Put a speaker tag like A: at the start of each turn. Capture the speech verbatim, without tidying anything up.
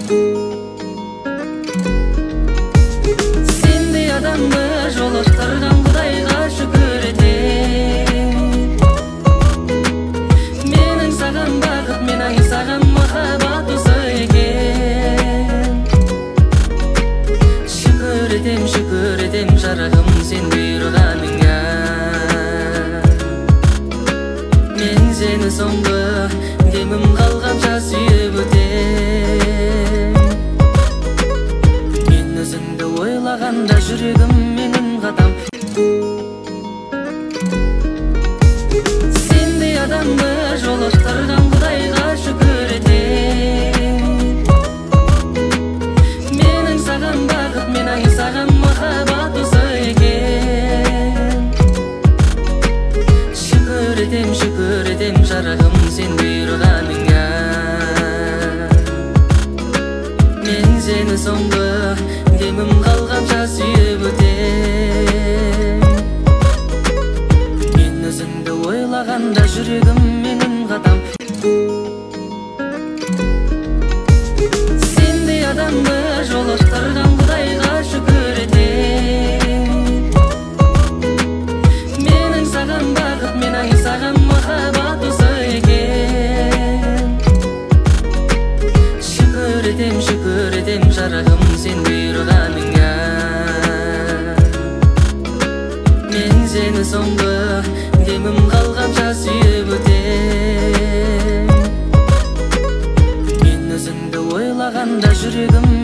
A: Сендей адамды жолықтырған Құдайға шүкір етем. Менің саған бақыт, менің саған махаббат осы екен. Шүкір етем, шүкір етем жарығым сен бұйырғаныңа. Мен сені соңғы демім қалғанша сүйіп өтем. Мен өзіңді ойлағанда жүрегім менің қатам. Сендей адамды жолықтырған Құдайға шүкір етем. Менің саған бақыт, менің саған махаббат осы екен. Шүкір етем, шүкір етем жарығым сен бұйырғаныңа. Мен сені соңғы демім қалғанша сүйіп өтем. Мен өзіңді ойлағанда жүрегім менің қатам. Сендей адамды жолықтырған Құдайға шүкір етем. Менің саған бақыт, менің саған махаббат осы екен. Шүкір етем, шүкір етем жарығым сен бұйырғаныңа. Мен сені соңғы демім қалғанша сүйіп өтем. Мен өзіңді ойлағанда жүрегім